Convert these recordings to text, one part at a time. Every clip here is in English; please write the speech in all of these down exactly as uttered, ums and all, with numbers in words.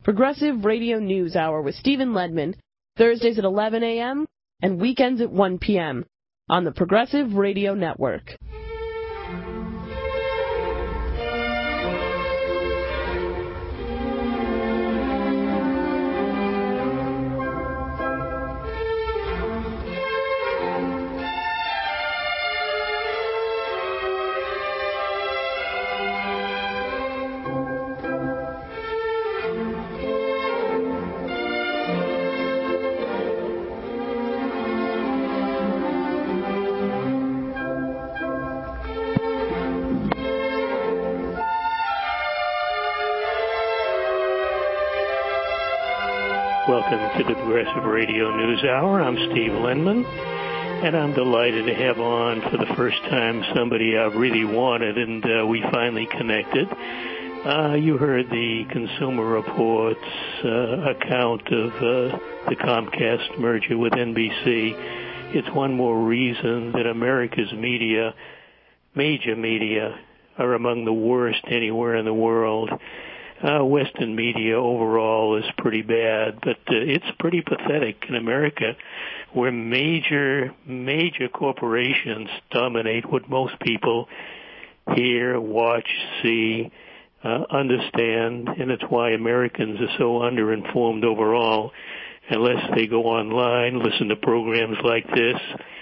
Progressive Radio News Hour with Stephen Ledman, Thursdays at eleven a.m. and weekends at one p.m. on the Progressive Radio Network. Welcome to the Progressive Radio News Hour. I'm Steve Lenman, and I'm delighted to have on for the first time somebody I've really wanted, and uh, we finally connected. Uh, you heard the Consumer Reports uh, account of uh, the Comcast merger with N B C. It's one more reason that America's media, major media, are among the worst anywhere in the world. Uh, Western media overall is pretty bad, but uh, it's pretty pathetic in America, where major, major corporations dominate what most people hear, watch, see, uh, understand, and it's why Americans are so underinformed overall, unless they go online, listen to programs like this.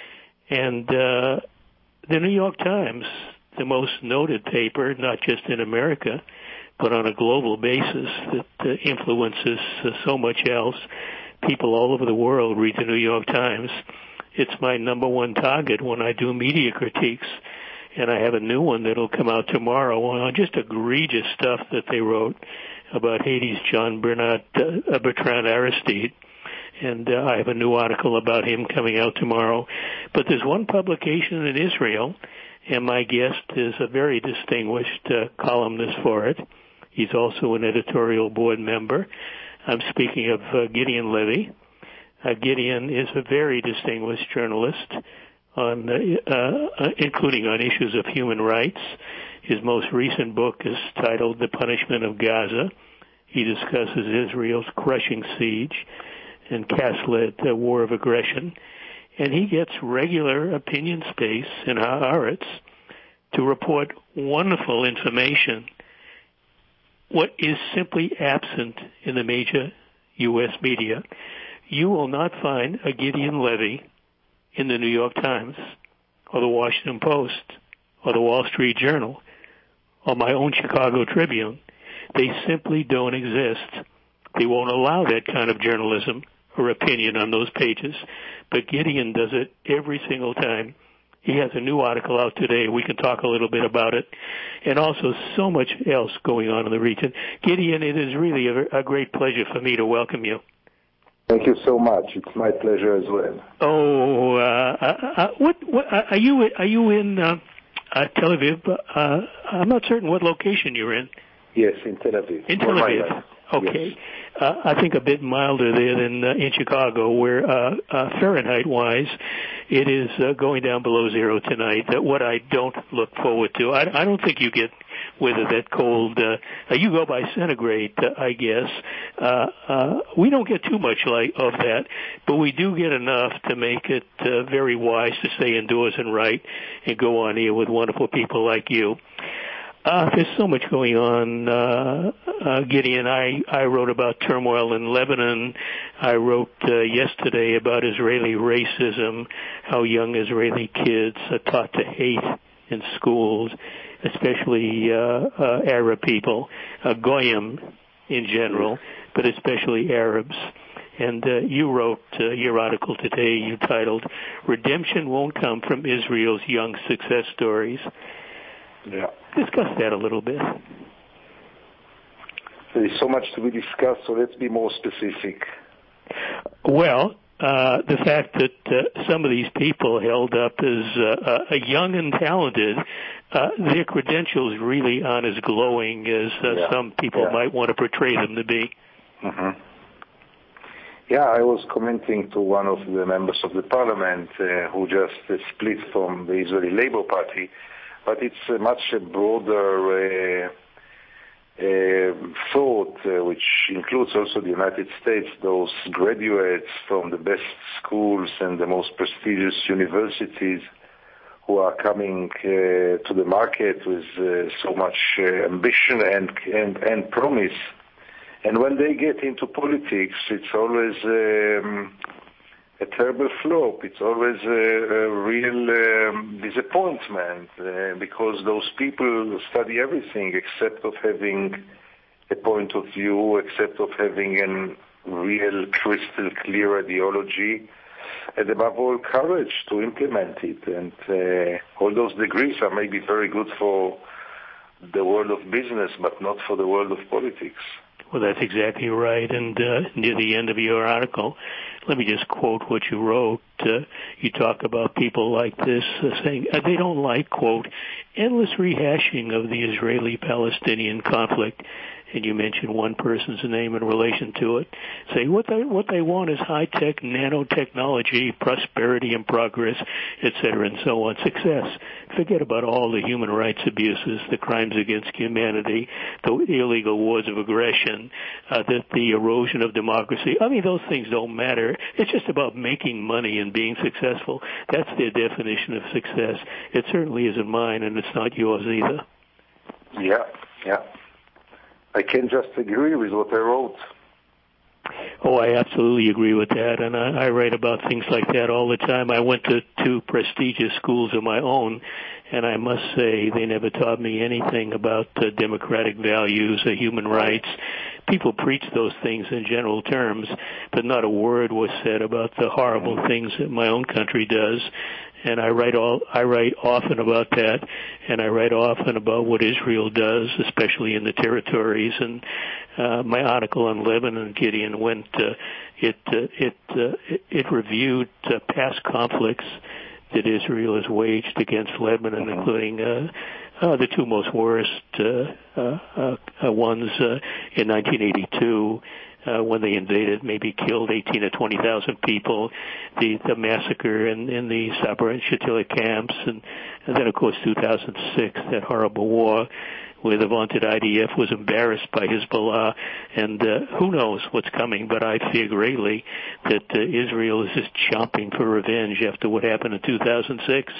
And uh, the New York Times, the most noted paper, not just in America, but on a global basis that uh, influences uh, so much else. People all over the world read the New York Times. It's my number one target when I do media critiques, and I have a new one that'll come out tomorrow on just egregious stuff that they wrote about Haiti's John Bernard, uh, Bertrand Aristide. And uh, I have a new article about him coming out tomorrow. But there's one publication in Israel, and my guest is a very distinguished uh, columnist for it. He's also an editorial board member. I'm speaking of uh, Gideon Levy. Uh, Gideon is a very distinguished journalist, on, uh, uh, including on issues of human rights. His most recent book is titled The Punishment of Gaza. He discusses Israel's crushing siege and Cast-led uh, war of aggression. And he gets regular opinion space in Haaretz to report wonderful information. What is simply absent in the major U S media, you will not find a Gideon Levy in the New York Times or the Washington Post or the Wall Street Journal or my own Chicago Tribune. They simply don't exist. They won't allow that kind of journalism or opinion on those pages. But Gideon does it every single time. He has a new article out today. We can talk a little bit about it. And also so much else going on in the region. Gideon, it is really a, a great pleasure for me to welcome you. Thank you so much. It's my pleasure as well. Oh, uh, uh, what, what, are you, are you in uh, uh, Tel Aviv? Uh, I'm not certain what location you're in. Yes, in Tel Aviv. In Tel Aviv. Okay. Yes. Uh, I think a bit milder there than uh, in Chicago, where uh, uh, Fahrenheit-wise, it is uh, going down below zero tonight. Uh, what I don't look forward to. I, I don't think you get weather that cold. Uh, you go by centigrade, uh, I guess. Uh, uh, we don't get too much like of that, but we do get enough to make it uh, very wise to stay indoors and write and go on here with wonderful people like you. Uh, there's so much going on, uh, uh, Gideon. I, I wrote about turmoil in Lebanon. I wrote uh, yesterday about Israeli racism, how young Israeli kids are taught to hate in schools, especially uh, uh, Arab people, uh, Goyim in general, but especially Arabs. And uh, you wrote uh, your article today, you titled, Redemption Won't Come from Israel's Young Success Stories. Yeah. Discuss that a little bit. There is so much to be discussed, so let's be more specific. Well, uh, the fact that uh, some of these people held up as uh, uh, young and talented, uh, their credentials really aren't as glowing as uh, yeah. some people yeah. might want to portray them to be. Mm-hmm. Yeah, I was commenting to one of the members of the parliament uh, who just uh, split from the Israeli Labour Party, but it's a much broader uh, uh, thought, uh, which includes also the United States, those graduates from the best schools and the most prestigious universities who are coming uh, to the market with uh, so much uh, ambition and, and, and promise. And when they get into politics, it's always um, a terrible flop. It's always a, a real um, disappointment uh, because those people study everything except of having a point of view, except of having a real crystal clear ideology, and above all, courage to implement it. And uh, all those degrees are maybe very good for the world of business, but not for the world of politics. Well, that's exactly right. And uh, near the end of your article, let me just quote what you wrote. Uh, you talk about people like this uh, saying uh, they don't like, quote, endless rehashing of the Israeli-Palestinian conflict. And you mentioned one person's name in relation to it, saying what they what they want is high-tech nanotechnology, prosperity and progress, et cetera, and so on, success. Forget about all the human rights abuses, the crimes against humanity, the illegal wars of aggression, uh, the, the erosion of democracy. I mean, those things don't matter. It's just about making money and being successful. That's their definition of success. It certainly isn't mine, and it's not yours either. Yeah, yeah. I can just agree with what I wrote. Oh, I absolutely agree with that, and I, I write about things like that all the time. I went to two prestigious schools of my own, and I must say they never taught me anything about uh, democratic values or human rights. People preach those things in general terms, but not a word was said about the horrible things that my own country does. And I write all I write often about that, and I write often about what Israel does, especially in the territories. And uh, my article on Lebanon, Gideon, went uh, it uh, it, uh, it it reviewed uh, past conflicts that Israel has waged against Lebanon, including uh, uh, the two most worst uh, uh, uh, ones uh, in nineteen eighty-two. Uh, when they invaded, maybe killed eighteen or twenty thousand people, the, the massacre in, in the Sabra and Shatila camps, and, and then, of course, two thousand six, that horrible war where the vaunted I D F was embarrassed by Hezbollah, and uh, who knows what's coming, but I fear greatly that uh, Israel is just chomping for revenge after what happened in two thousand six.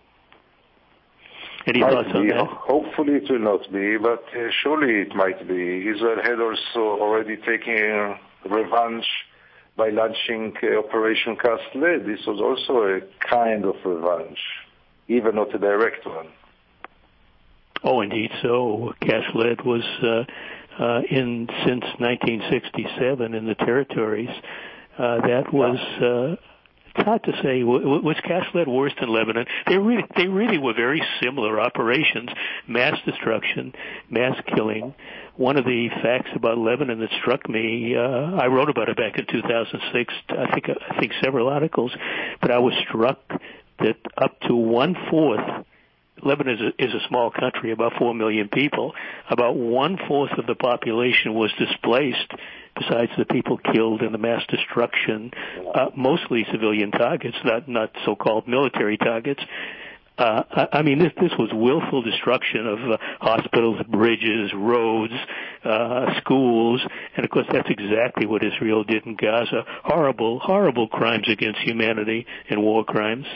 Any might thoughts on be. that? Hopefully it will not be, but uh, surely it might be. Israel had also already taken revenge by launching uh, Operation Cast Lead. This was also a kind of revenge, even not a direct one. Oh, indeed so. Cast Lead was uh, uh, in since nineteen sixty-seven in the territories. Uh, that was... Uh, It's hard to say. Was Cast Lead worse than Lebanon? They really, they really were very similar operations: mass destruction, mass killing. One of the facts about Lebanon that struck me, uh, I wrote about it back in two thousand six. I think, I think several articles, but I was struck that up to one fourth. Lebanon is a, is a small country, about four million people. About one fourth of the population was displaced. Besides the people killed in the mass destruction, uh, mostly civilian targets, not not so-called military targets. Uh, I, I mean, this this was willful destruction of uh, hospitals, bridges, roads, uh, schools, and of course that's exactly what Israel did in Gaza. Horrible, horrible crimes against humanity and war crimes.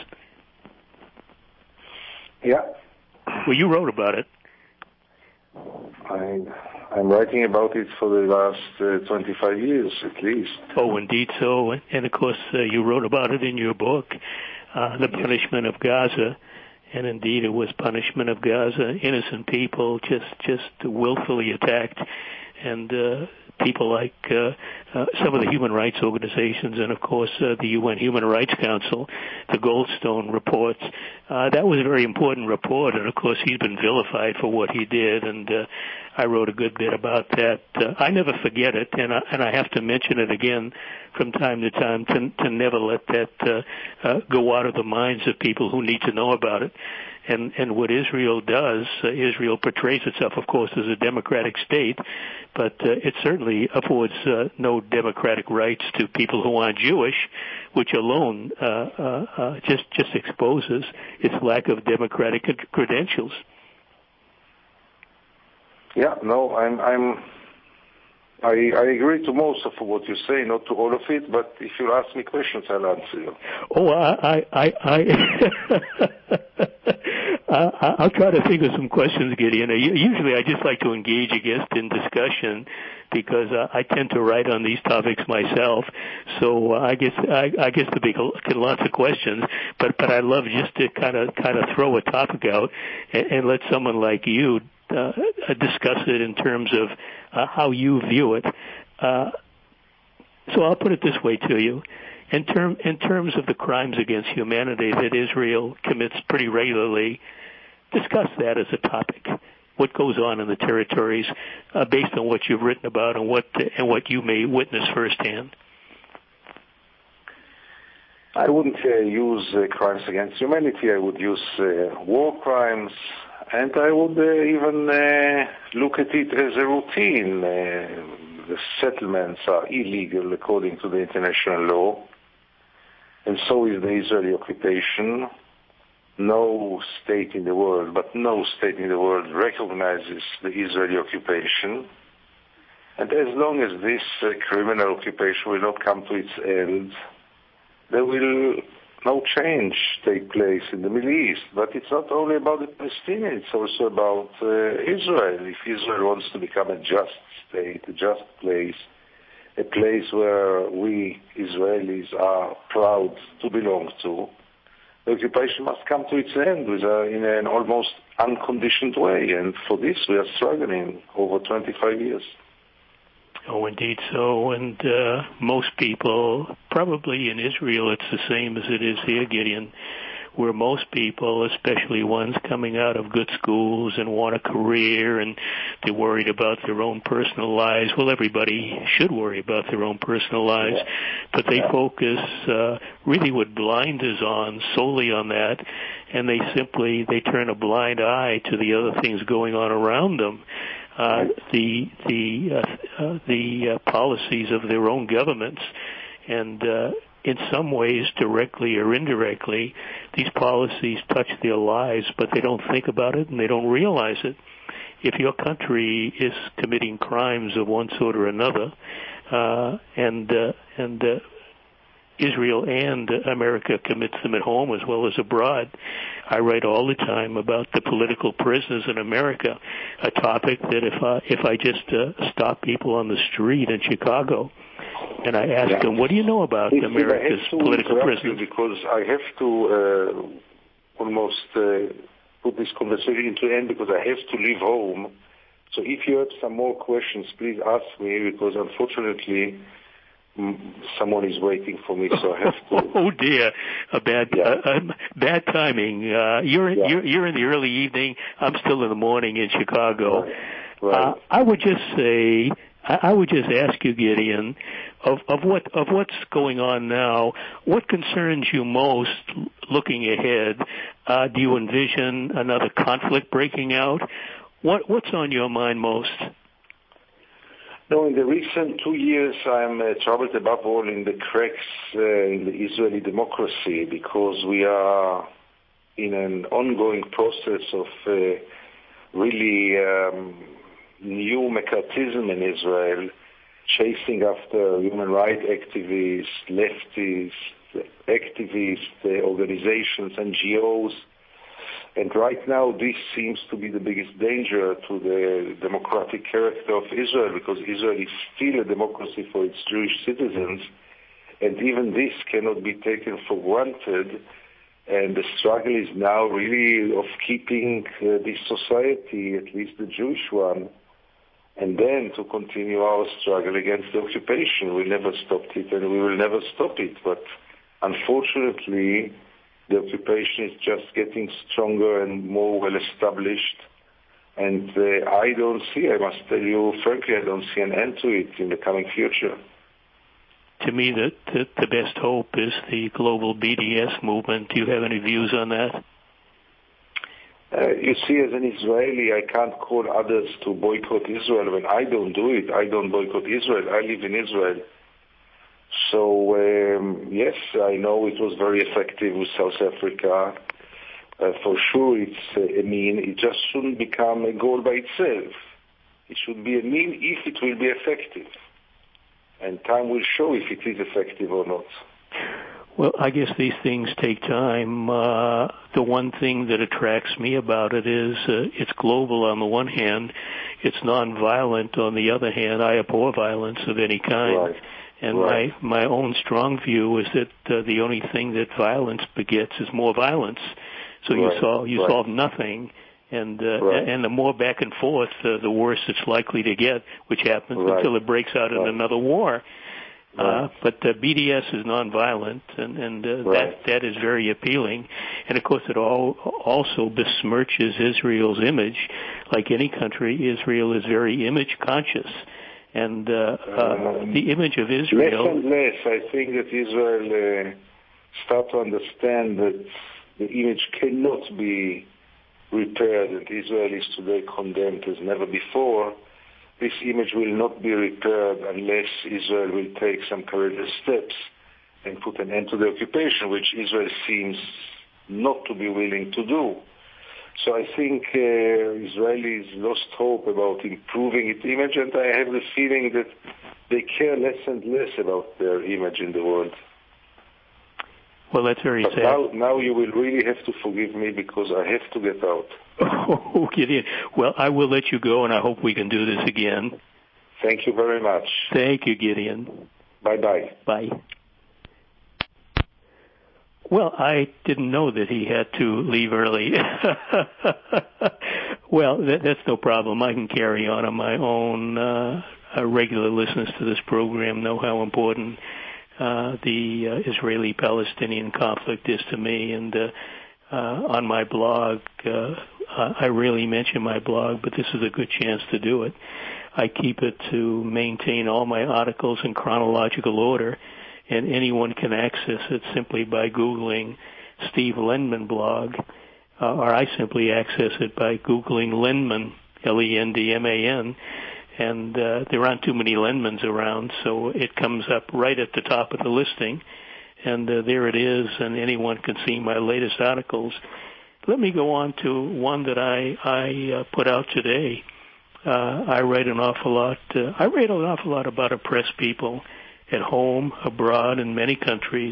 Yeah. Well, you wrote about it. I, I'm writing about it for the last uh, twenty-five years, at least. Oh, indeed so. And, of course, uh, you wrote about it in your book, uh, The Punishment of Gaza. And, indeed, it was punishment of Gaza. Innocent people just, just willfully attacked. And uh, people like uh, uh, some of the human rights organizations and, of course, uh, the U N Human Rights Council, the Goldstone reports. Uh, that was a very important report, and, of course, he's been vilified for what he did, and uh, I wrote a good bit about that. Uh, I never forget it, and I, and I have to mention it again from time to time to, to never let that uh, uh, go out of the minds of people who need to know about it. And, and what Israel does, uh, Israel portrays itself, of course, as a democratic state, but uh, it certainly affords uh, no democratic rights to people who aren't Jewish, which alone uh, uh, uh, just just exposes its lack of democratic credentials. Yeah, no, I'm, I'm, I, I agree to most of what you say, not to all of it, but if you ask me questions, I'll answer you. Oh, I, I, I, I I'll try to think of some questions, Gideon. Usually I just like to engage a guest in discussion because uh, I tend to write on these topics myself. So uh, I guess I, I guess the big lots of questions, but but I love just to kind of kind of throw a topic out and, and let someone like you uh, discuss it in terms of uh, how you view it. Uh, so I'll put it this way to you. In, term, in terms of the crimes against humanity that Israel commits pretty regularly, discuss that as a topic. What goes on in the territories uh, based on what you've written about and what and what you may witness firsthand? I wouldn't uh, use uh, crimes against humanity. I would use uh, war crimes, and I would uh, even uh, look at it as a routine. Uh, the settlements are illegal according to the international law. And so is the Israeli occupation. No state in the world, but no state in the world recognizes the Israeli occupation. And as long as this uh, criminal occupation will not come to its end, there will no change take place in the Middle East. But it's not only about the Palestinians, it's also about uh, Israel. If Israel wants to become a just state, a just place, a place where we Israelis are proud to belong to, the occupation must come to its end with a, in an almost unconditioned way. And for this, we are struggling over twenty-five years. Oh, indeed so. And uh, most people, probably in Israel, it's the same as it is here, Gideon, where most people, especially ones coming out of good schools and want a career and they're worried about their own personal lives. Well, everybody should worry about their own personal lives, but they focus uh, really with blinders on, solely on that, and they simply, they turn a blind eye to the other things going on around them. Uh, the the uh, uh, the uh, policies of their own governments, and uh, in some ways, directly or indirectly, these policies touch their lives, but they don't think about it and they don't realize it. If your country is committing crimes of one sort or another, uh, and uh, and uh, Israel and America commits them at home as well as abroad. I write all the time about the political prisoners in America, a topic that if I, if I just uh, stop people on the street in Chicago and I ask yeah. them, what do you know about Please, America's political prisoners? Because I have to uh, almost uh, put this conversation into end because I have to leave home. So if you have some more questions, please ask me because unfortunately someone is waiting for me, so I have to. Oh dear, a bad, yeah. uh, uh, bad timing. Uh, you're, yeah. you're you're in the early evening. I'm still in the morning in Chicago. Right. Right. Uh, I would just say, I, I would just ask you, Gideon, of of what of what's going on now. What concerns you most, looking ahead? Uh, do you envision another conflict breaking out? What what's on your mind most? No, in the recent two years, I'm uh, troubled above all in the cracks uh, in the Israeli democracy because we are in an ongoing process of uh, really um, new McCarthyism in Israel, chasing after human rights activists, leftists, activists, uh, organizations, N G Os. And right now, this seems to be the biggest danger to the democratic character of Israel, because Israel is still a democracy for its Jewish citizens, and even this cannot be taken for granted. And the struggle is now really of keeping uh, this society, at least the Jewish one, and then to continue our struggle against the occupation. We never stopped it, and we will never stop it. But unfortunately, the occupation is just getting stronger and more well established. And uh, I don't see, I must tell you frankly, I don't see an end to it in the coming future. To me, the, the, the best hope is the global B D S movement. Do you have any views on that? Uh, you see, as an Israeli, I can't call others to boycott Israel. When I don't do it, I don't boycott Israel. I live in Israel. So, um, yes, I know it was very effective with South Africa. Uh, for sure, it's uh, a mean. It just shouldn't become a goal by itself. It should be a mean if it will be effective. And time will show if it is effective or not. Well, I guess these things take time. Uh, the one thing that attracts me about it is uh, it's global on the one hand, it's nonviolent on the other hand. I abhor violence of any kind. Right. And right. my, my own strong view is that uh, the only thing that violence begets is more violence. So right. you solve, you right. solve nothing. And uh, right. and the more back and forth, uh, the worse it's likely to get, which happens right. until it breaks out in right. another war. Right. Uh, but uh, B D S is nonviolent, and, and uh, right. that that is very appealing. And of course, it all also besmirches Israel's image. Like any country, Israel is very image conscious, and uh, uh, um, the image of Israel. Less and less, I think that Israel uh, start to understand that the image cannot be repaired, and Israel is today condemned as never before. This image will not be repaired unless Israel will take some courageous steps and put an end to the occupation, which Israel seems not to be willing to do. So I think uh, Israelis lost hope about improving its image, and I have the feeling that they care less and less about their image in the world. Well, that's very but sad. Now, now you will really have to forgive me because I have to get out. Oh, Gideon. Well, I will let you go, and I hope we can do this again. Thank you very much. Thank you, Gideon. Bye-bye. Bye. Well, I didn't know that he had to leave early. Well, that, that's no problem. I can carry on on my own. Uh, regular listeners to this program know how important uh, the uh, Israeli-Palestinian conflict is to me, and uh, uh, on my blog, uh, I rarely mention my blog, but this is a good chance to do it. I keep it to maintain all my articles in chronological order, and anyone can access it simply by Googling Steve Lendman blog, uh, or I simply access it by Googling Lendman, L E N D M A N, and uh, there aren't too many Lendmans around, so it comes up right at the top of the listing, and uh, there it is, and anyone can see my latest articles. Let me go on to one that I, I uh, put out today. Uh, I write an awful lot. Uh, I write an awful lot about oppressed people at home, abroad, in many countries.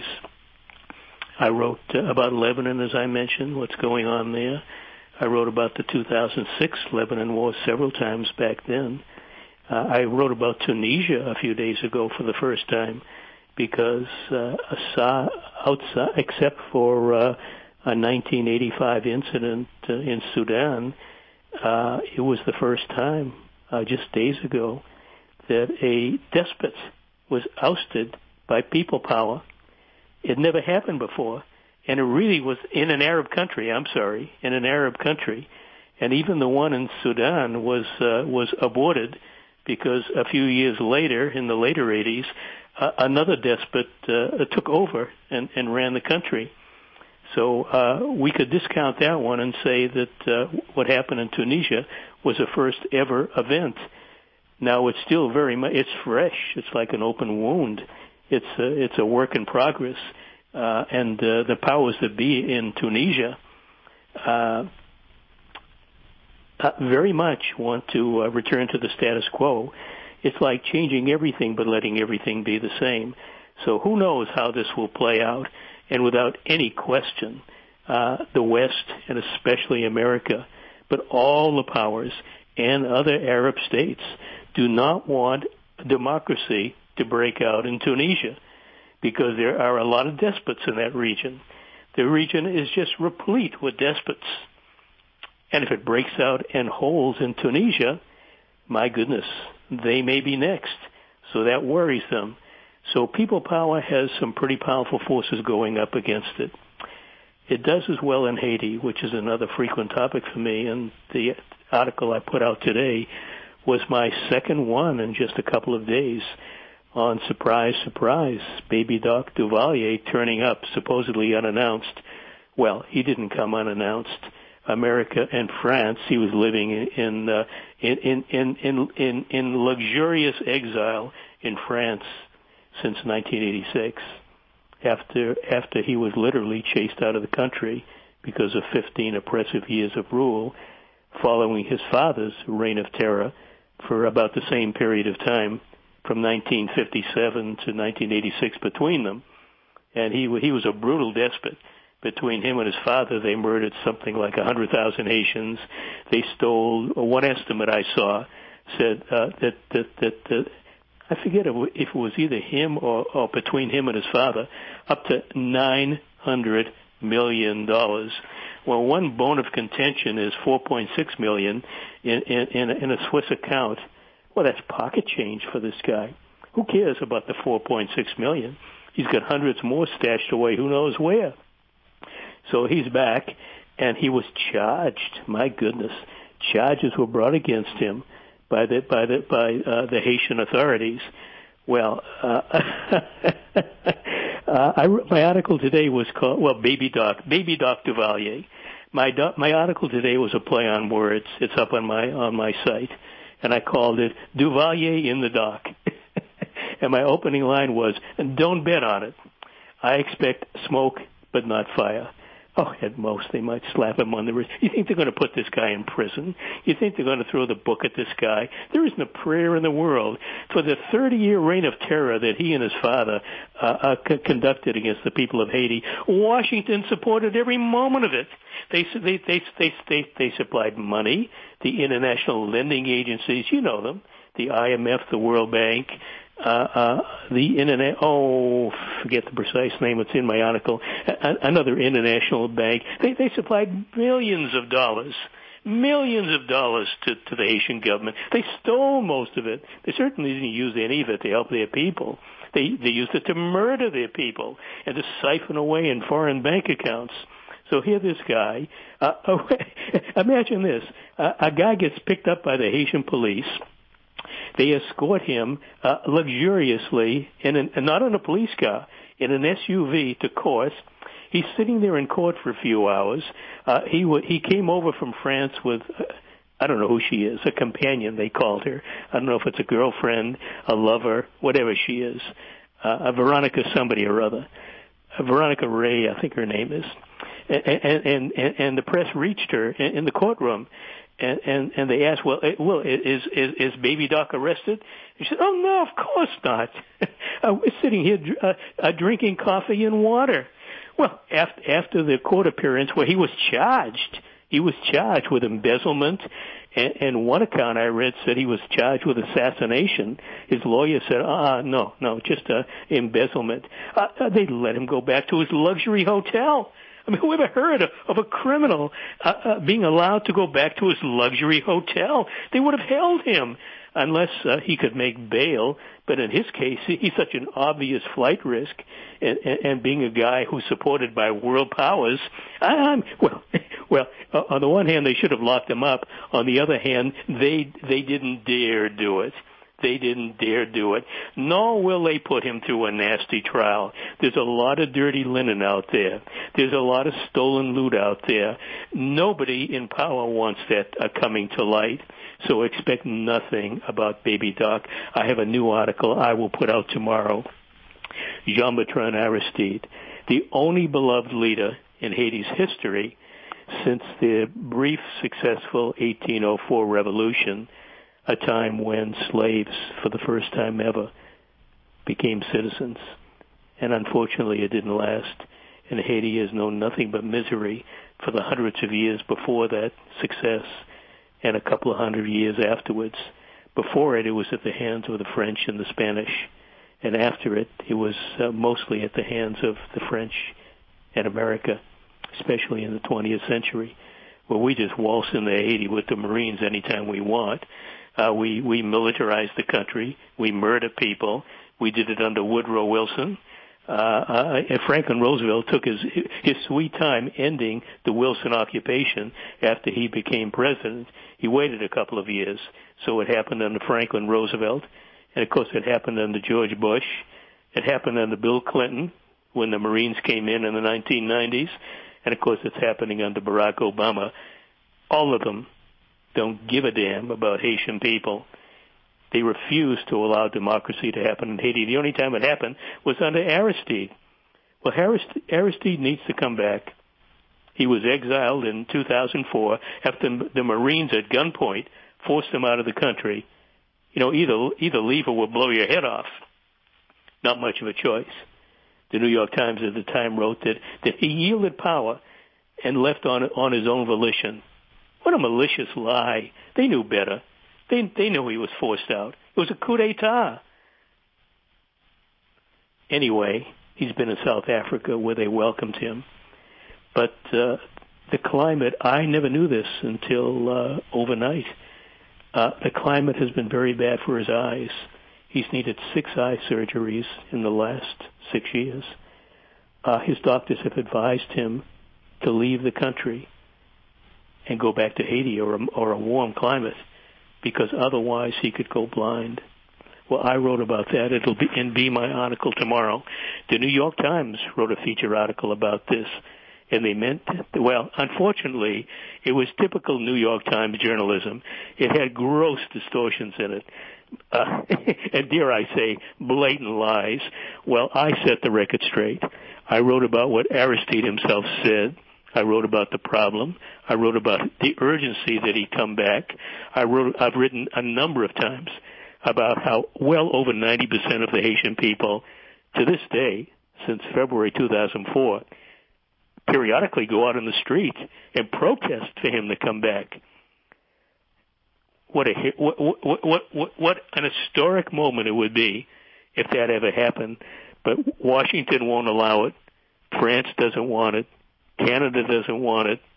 I wrote uh, about Lebanon, as I mentioned, what's going on there. I wrote about the two thousand six Lebanon war several times back then. Uh, I wrote about Tunisia a few days ago for the first time because uh, outside, except for uh, a nineteen eighty-five incident uh, in Sudan, uh, it was the first time, uh, just days ago, that a despot was ousted by people power. It never happened before, and it really was in an Arab country, I'm sorry, in an Arab country. And even the one in Sudan was uh, was aborted because a few years later, in the later eighties, uh, another despot uh, took over and, and ran the country. So uh, we could discount that one and say that uh, what happened in Tunisia was a first ever event. Now it's still very much, it's fresh. It's like an open wound. It's a, it's a work in progress. Uh, and uh, the powers that be in Tunisia uh, uh, very much want to uh, return to the status quo. It's like changing everything but letting everything be the same. So who knows how this will play out? And without any question, uh, the West, and especially America, but all the powers and other Arab states do not want democracy to break out in Tunisia because there are a lot of despots in that region. The region is just replete with despots. And if it breaks out and holds in Tunisia, my goodness, they may be next. So that worries them. So people power has some pretty powerful forces going up against it. It does as well in Haiti, which is another frequent topic for me, and the article I put out today was my second one in just a couple of days on surprise, surprise, baby Doc Duvalier turning up supposedly unannounced. Well, he didn't come unannounced. America and France, he was living in in uh, in, in, in, in, in luxurious exile in France since nineteen eighty-six, after after he was literally chased out of the country because of fifteen oppressive years of rule, following his father's reign of terror for about the same period of time, from nineteen fifty-seven to nineteen eighty-six between them. And he he was a brutal despot. Between him and his father, they murdered something like one hundred thousand Haitians. They stole, one estimate I saw said uh, that, that, that, that, I forget if it was either him or, or between him and his father, up to nine hundred million dollars. Well, one bone of contention is four point six million dollars in, in, in a Swiss account. Well, that's pocket change for this guy. Who cares about the four point six million dollars? He's got hundreds more stashed away who knows where. So he's back, and he was charged. My goodness, charges were brought against him by the by the by uh, the Haitian authorities. Well, uh, uh, I, my article today was called well, Baby Doc, Baby Doc Duvalier. My doc, my article today was a play on words. It's up on my on my site, and I called it Duvalier in the Dock. And my opening line was, "Don't bet on it. I expect smoke, but not fire." Oh, at most, they might slap him on the wrist. You think they're going to put this guy in prison? You think they're going to throw the book at this guy? There isn't a prayer in the world for the thirty-year reign of terror that he and his father uh, uh, c- conducted against the people of Haiti. Washington supported every moment of it. They they they they they, they supplied money. The international lending agencies, you know them, the I M F, the World Bank. Uh, uh, the internet, oh, forget the precise name, it's in my article, a- another international bank. They, they supplied millions of dollars, millions of dollars to, to the Haitian government. They stole most of it. They certainly didn't use any of it to help their people. They, they used it to murder their people and to siphon away in foreign bank accounts. So here this guy, uh, oh, imagine this, uh, a guy gets picked up by the Haitian police. They escort him uh, luxuriously, in an, not in a police car, in an S U V to court. He's sitting there in court for a few hours. Uh, he w- he came over from France with, uh, I don't know who she is, a companion they called her. I don't know if it's a girlfriend, a lover, whatever she is. Uh, a Veronica somebody or other. A Veronica Ray, I think her name is. And, and, and, and the press reached her in, in the courtroom. And, and, and they asked, well, well, is, is, is Baby Doc arrested? She said, oh, no, of course not. uh, we're sitting here uh, uh, drinking coffee and water. Well, after, after the court appearance where he was charged, he was charged with embezzlement, and, and one account I read said he was charged with assassination. His lawyer said, ah, no, no, just uh, embezzlement. Uh, they let him go back to his luxury hotel. I mean, who ever heard of, of a criminal uh, uh, being allowed to go back to his luxury hotel? They would have held him unless uh, he could make bail. But in his case, he, he's such an obvious flight risk, and, and, and being a guy who's supported by world powers, I'm, well, well, uh, on the one hand, they should have locked him up. On the other hand, they they didn't dare do it. They didn't dare do it, nor will they put him through a nasty trial. There's a lot of dirty linen out there. There's a lot of stolen loot out there. Nobody in power wants that uh, coming to light, so expect nothing about Baby Doc. I have a new article I will put out tomorrow. Jean-Bertrand Aristide, the only beloved leader in Haiti's history since the brief, successful eighteen oh four revolution, a time when slaves, for the first time ever, became citizens. And unfortunately, it didn't last. And Haiti has known nothing but misery for the hundreds of years before that success and a couple of hundred years afterwards. Before it, it was at the hands of the French and the Spanish. And after it, it was uh, mostly at the hands of the French and America, especially in the twentieth century, where we just waltz into Haiti with the Marines anytime we want. Uh, we, we militarized the country. We murdered people. We did it under Woodrow Wilson. Uh, uh, and Franklin Roosevelt took his, his sweet time ending the Wilson occupation after he became president. He waited a couple of years. So it happened under Franklin Roosevelt. And of course it happened under George Bush. It happened under Bill Clinton when the Marines came in in the nineteen nineties. And of course it's happening under Barack Obama. All of them don't give a damn about Haitian people. They refuse to allow democracy to happen in Haiti. The only time it happened was under Aristide. Well, Aristide needs to come back. He was exiled in two thousand four after the Marines at gunpoint forced him out of the country, You know, either either leave or we'll blow your head off. Not much of a choice. The New York Times at the time wrote that, that he yielded power and left on on his own volition. What a malicious lie. They knew better. They they knew he was forced out. It was a coup d'etat. Anyway, he's been in South Africa where they welcomed him. But uh, the climate, I never knew this until uh, overnight. Uh, the climate has been very bad for his eyes. He's needed six eye surgeries in the last six years. Uh, his doctors have advised him to leave the country and go back to Haiti or a, or a warm climate, because otherwise he could go blind. Well, I wrote about that. It'll be in be my article tomorrow. The New York Times wrote a feature article about this, and they meant, well, unfortunately, it was typical New York Times journalism. It had gross distortions in it. Uh, and dare I say, blatant lies. Well, I set the record straight. I wrote about what Aristide himself said. I wrote about the problem. I wrote about the urgency that he come back. I wrote, I've written a number of times about how well over ninety percent of the Haitian people, to this day, since February two thousand four, periodically go out in the street and protest for him to come back. What a what what what what, what an historic moment it would be if that ever happened. But Washington won't allow it. France doesn't want it. Canada doesn't want it.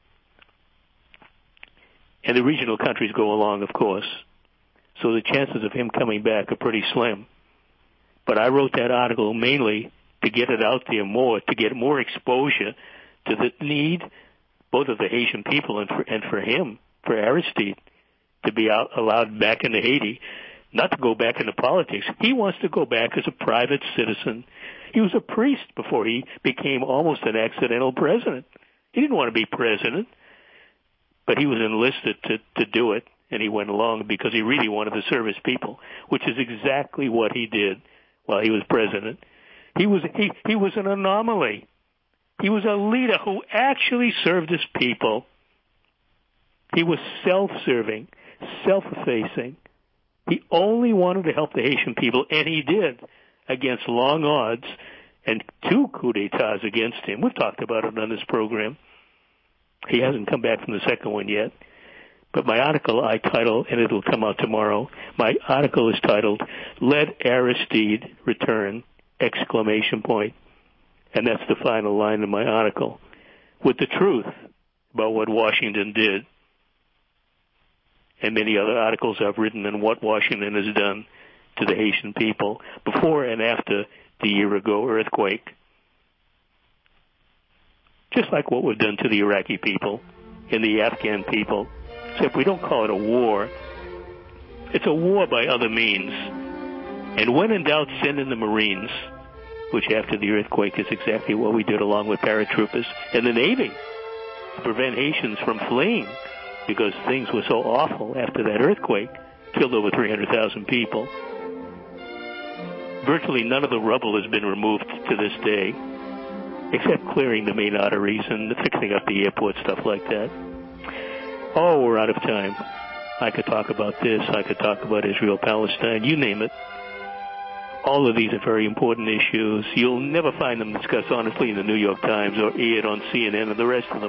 And the regional countries go along, of course. So the chances of him coming back are pretty slim. But I wrote that article mainly to get it out there more, to get more exposure to the need, both of the Haitian people and for, and for him, for Aristide, to be out, allowed back into Haiti, not to go back into politics. He wants to go back as a private citizen. He was a priest before he became almost an accidental president. He didn't want to be president, but he was enlisted to, to do it, and he went along because he really wanted to serve his people, which is exactly what he did while he was president. He was he, he was an anomaly. He was a leader who actually served his people. He was self-serving, self-effacing. He only wanted to help the Haitian people, and he did, against long odds, and two coups d'etats against him. We've talked about it on this program. He hasn't come back from the second one yet. But my article I titled, and it'll come out tomorrow, my article is titled, Let Aristide Return, exclamation point. And that's the final line of my article, with the truth about what Washington did, and many other articles I've written on what Washington has done to the Haitian people before and after the year ago earthquake. Just like what we've done to the Iraqi people and the Afghan people, except we don't call it a war. It's a war by other means. And when in doubt, send in the Marines, which after the earthquake is exactly what we did along with paratroopers, and the Navy to prevent Haitians from fleeing because things were so awful after that earthquake, killed over three hundred thousand people. Virtually none of the rubble has been removed to this day, except clearing the main arteries and fixing up the airport, stuff like that. Oh, we're out of time. I could talk about this. I could talk about Israel, Palestine, you name it. All of these are very important issues. You'll never find them discussed honestly in the New York Times or aired on C N N and the rest of them.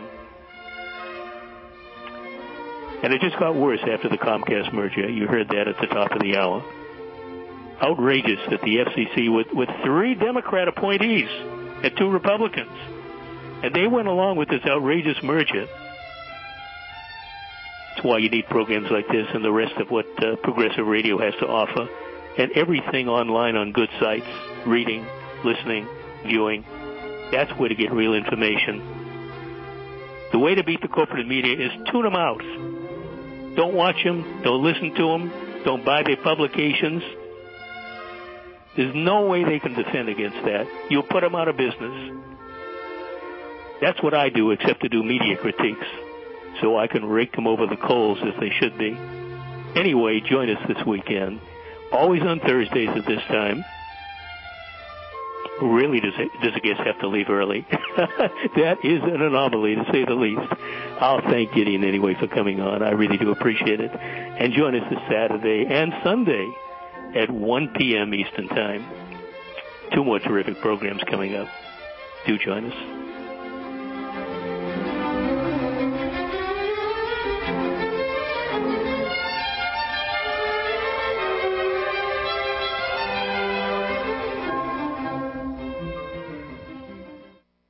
And it just got worse after the Comcast merger. You heard that at the top of the hour. Outrageous that the F C C, with, with three Democrat appointees and two Republicans, and they went along with this outrageous merger. That's why you need programs like this and the rest of what uh, Progressive Radio has to offer, and everything online on good sites, reading, listening, viewing. That's where to get real information. The way to beat the corporate media is tune them out. Don't watch them. Don't listen to them. Don't buy their publications. There's no way they can defend against that. You'll put them out of business. That's what I do, except to do media critiques, so I can rake them over the coals as they should be. Anyway, join us this weekend, always on Thursdays at this time. Really, does, it, does a guest have to leave early? That is an anomaly, to say the least. I'll thank Gideon anyway for coming on. I really do appreciate it. And join us this Saturday and Sunday at one p.m. Eastern Time. Two more terrific programs coming up. Do join us.